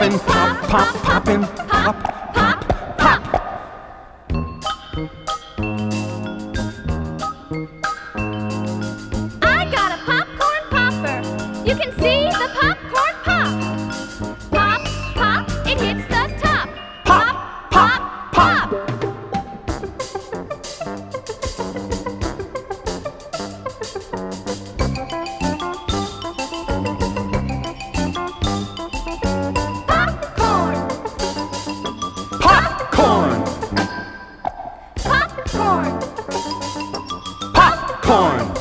poppin', pop, pop, poppin', pop, pop, pop. I got a popcorn popper. You can see the popcorn pop. Pop, pop, it hits the top. Pop, pop, pop. Popcorn, Popcorn, popcorn, popcorn.